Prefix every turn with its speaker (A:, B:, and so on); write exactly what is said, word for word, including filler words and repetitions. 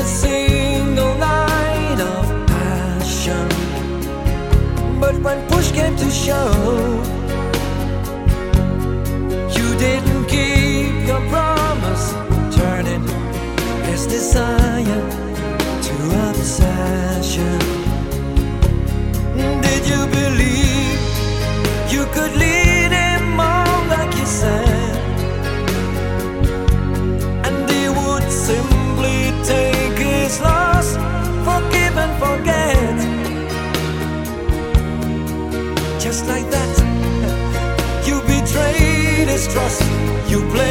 A: single night of passion. But when push came to shove, you didn't keep your promise, turning his desire to obsession. Did you believe you could lead him on like you said, and he would simply take his loss, forgive and forget? Just like that, you betrayed his trust, you played